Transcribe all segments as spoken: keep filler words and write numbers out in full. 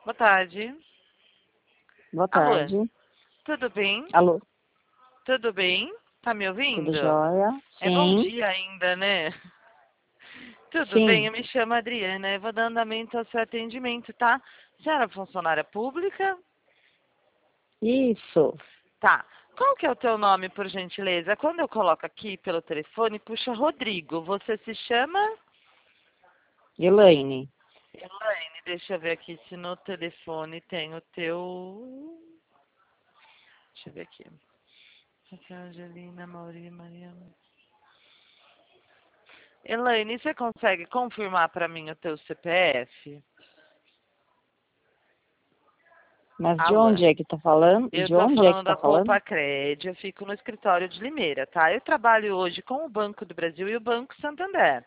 Boa tarde. Boa Alô, tarde. tudo bem? Alô, Tudo bem? Tá me tudo ouvindo? jóia? É bom Sim, dia ainda, né? Tudo bem, sim, eu me chamo Adriana, eu vou dar andamento ao seu atendimento, tá? Senhora funcionária pública? isso. Tá. Qual que é o teu nome, por gentileza? Quando eu coloco aqui pelo telefone, puxa Rodrigo. Você se chama? Elaine. Elaine, deixa eu ver aqui se no telefone tem o teu... Deixa eu ver aqui. Aqui, Angelina, Mauri, Maria... Elaine, você consegue confirmar para mim o teu C P F? Mas de Alô? onde é que tá falando? Eu De estou onde é que falando tá da falando? Poupa Cred, eu fico no escritório de Limeira, tá? Eu trabalho hoje com o Banco do Brasil e o Banco Santander.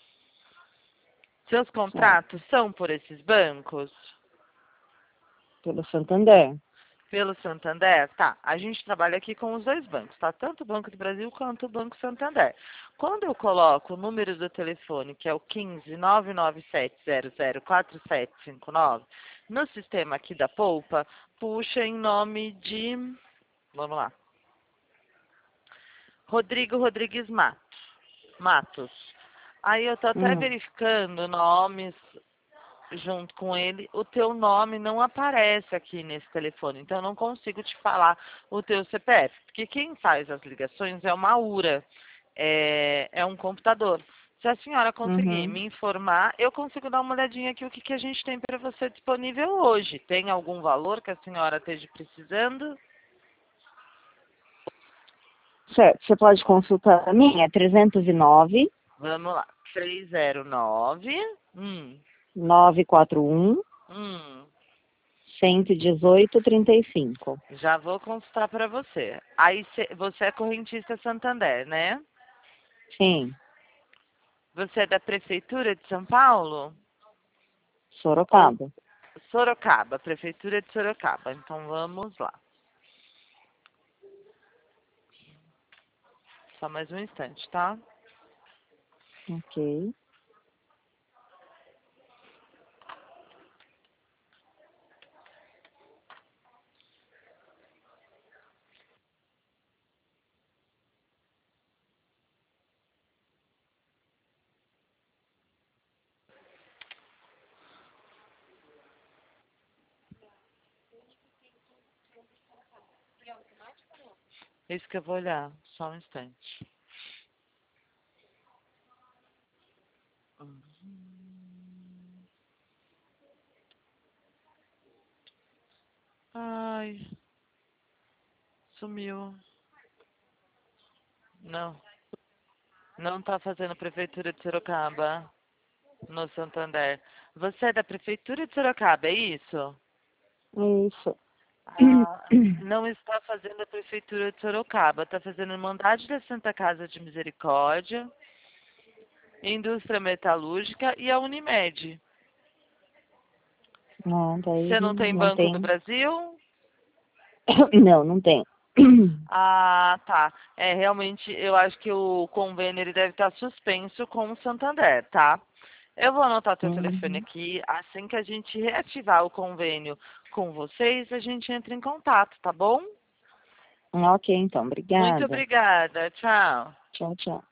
Seus Certo. contratos são por esses bancos? Pelo Santander. Pelo Santander? Tá, a gente trabalha aqui com os dois bancos, tá? Tanto o Banco do Brasil quanto o Banco Santander. Quando eu coloco o número do telefone, que é o quinze, nove nove sete zero zero quatro sete cinco nove, no sistema aqui da Poupa, puxa em nome de... Vamos lá. Rodrigo Rodrigues Matos. Matos. Aí eu tô até Hum, verificando nomes junto com ele. O teu nome não aparece aqui nesse telefone, então eu não consigo te falar o teu C P F, porque quem faz as ligações é uma URA, é, é um computador. Se a senhora conseguir uhum. me informar, eu consigo dar uma olhadinha aqui o que, que a gente tem para você disponível hoje. Tem algum valor que a senhora esteja precisando? Certo. Você pode consultar a minha? É trezentos e nove, Vamos lá. trezentos e nove. Hum, nove quatro um, hum. cento e dezoito, trinta e cinco. Já vou consultar para você. Aí cê- você é correntista Santander, né? Sim, Você é da Prefeitura de São Paulo? Ou Sorocaba. Sorocaba, Prefeitura de Sorocaba. Então vamos lá. Só mais um instante, tá? Ok. Isso que eu vou olhar. Só um instante. Hum. Ai, sumiu. Não, não tá fazendo Prefeitura de Sorocaba no Santander. Você é da Prefeitura de Sorocaba, é isso? Isso. Ah, não está fazendo a Prefeitura de Sorocaba, está fazendo Irmandade da Santa Casa de Misericórdia, Indústria Metalúrgica e a Unimed. Não, daí Você não tem não Banco do tem. Brasil? Não, não tem. Ah, tá. É, realmente, eu acho que o convênio ele deve estar suspenso com o Santander, tá? Eu vou anotar teu telefone Uhum. aqui. Assim que a gente reativar o convênio com vocês, a gente entra em contato, tá bom? Ok, então, Muito obrigada. obrigada. Tchau. Tchau, tchau.